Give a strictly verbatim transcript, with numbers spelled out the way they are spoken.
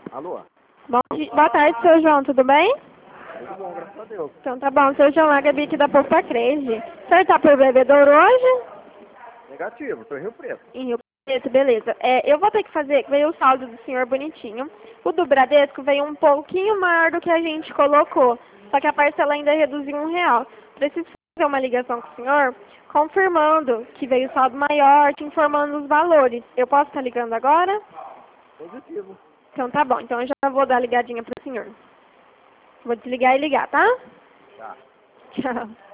Alô? Bom, di- boa tarde, seu João, tudo bem? Tudo bom, graças a Deus. Então tá bom, seu João, a Gabi aqui da Poupa Crede. O senhor tá por bebedouro hoje? Negativo, tô em Rio Preto. Em Rio Preto, beleza. É, eu vou ter que fazer, veio o saldo do senhor bonitinho. O do Bradesco veio um pouquinho maior do que a gente colocou, só que a parcela ainda reduziu um real. Preciso fazer uma ligação com o senhor, confirmando que veio saldo maior, te informando os valores. Eu posso estar ligando agora? Positivo. Então tá bom, então eu já vou dar a ligadinha pro senhor. Vou desligar e ligar, tá? Tá. Tchau.